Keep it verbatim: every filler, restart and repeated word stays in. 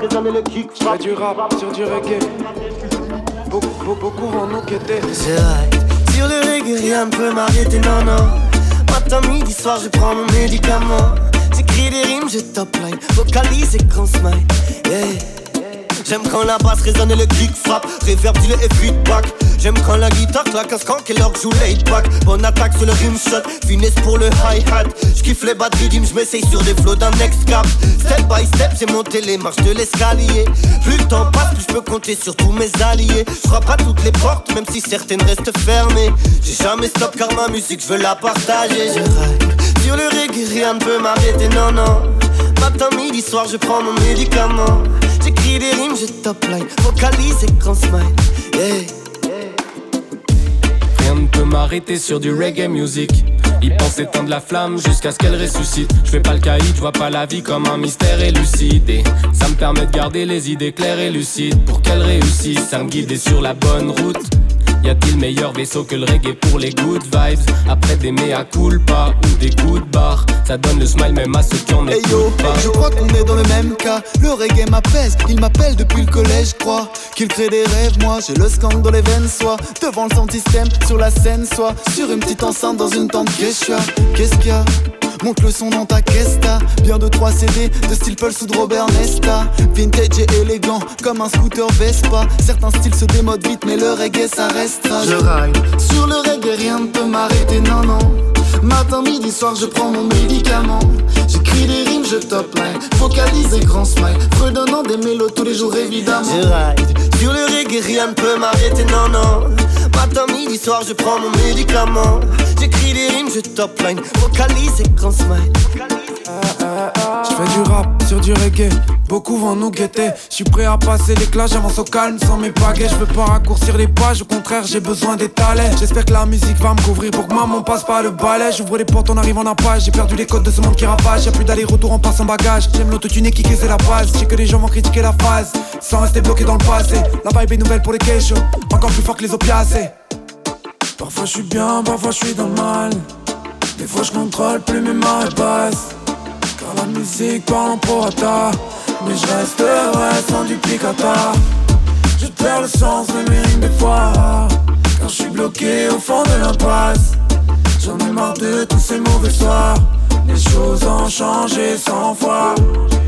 résonner le kick. J'fais du rap sur du reggae. Beaucoup, beaucoup, beaucoup vont nous quitter. C'est vrai, sur le reggae rien ne peut m'arrêter, non, non. Matin, midi, soir, je prends mon médicament. J'écris des rimes, je top line, vocalise et grand smile. Yeah. J'aime quand la basse résonne et le kick frappe, reverb, dis-le et feedback. J'aime quand la guitare claque un skank et l'orgue joue laid back. Bonne attaque sur le rim shot, finesse pour le hi-hat. J'kiffe les batteries dim, j'm'essaye sur des flots d'un next cap. Step by step, j'ai monté les marches de l'escalier. Plus le temps passe, plus j'peux compter sur tous mes alliés. J'frappe à toutes les portes, même si certaines restent fermées. J'ai jamais stop car ma musique, j'veux la partager. Je ride sur le reggae, rien ne peut m'arrêter, non, non. Matin, midi, soir, je prends mon médicament. J'écris des rimes, je top line, vocalise et grand smile. Yeah. Rien ne peut m'arrêter sur du reggae music. Ils pensent éteindre la flamme jusqu'à ce qu'elle ressuscite. Je fais pas le caïd, je vois pas la vie comme un mystère élucidé. Ça me permet de garder les idées claires et lucides. Pour qu'elles réussissent, ça me guide sur la bonne route. Y a-t-il meilleur vaisseau que le reggae pour les good vibes? Après des mea culpa ou des coups de barre, ça donne le smile même à ceux qui en hey écoutent pas. Je crois qu'on est dans le même cas. Le reggae m'apaise, il m'appelle depuis le collège. Crois qu'il crée des rêves, moi j'ai le skank dans les veines. Soit devant le sound system, sur la scène, soit sur une petite enceinte dans une tente Quechua. Qu'est-ce qu'il y a? Monte le son dans ta Kesta. Bien de trois C D de style Pulse ou de Robert Nesta. Vintage et élégant comme un scooter Vespa. Certains styles se démodent vite mais le reggae ça restera. Je ride sur le reggae, rien ne peut m'arrêter, non non. Matin, midi, soir, je prends mon médicament. J'écris des rimes, je top line, vocalise et grand smile, fredonnant des mélos tous les jours évidemment. Je ride sur le reggae, rien ne peut m'arrêter, non non. Matin, midi, soir, je prends mon médicament. J'écris des rimes, je top line, vocalise et grand smile. J'fais du rap sur du reggae, beaucoup vont nous guetter. J'suis prêt à passer l'éclat, j'avance au calme sans mes baguettes. J'veux pas raccourcir les pages, au contraire j'ai besoin d'étaler. J'espère que la musique va me couvrir pour que maman passe pas le balai. J'ouvre les portes, on arrive en impage, j'ai perdu les codes de ce monde qui ravage. Y'a plus d'aller-retour en passant bagage, j'aime l'autotune et kicker c'est la base. J'sais que les gens vont critiquer la phase, sans rester bloqué dans le passé. La vibe est nouvelle pour les kéchos, encore plus fort que les opiacés. Parfois j'suis bien, parfois j'suis dans le mal. Des fois j'contrôle plus mes mains et basse. Car la musique parle en prorata, mais je resterai sans duplicata. Je perds le sens de mes rimes des fois, car je suis bloqué au fond de l'impasse. J'en ai marre de tous ces mauvais soirs, les choses ont changé cent fois.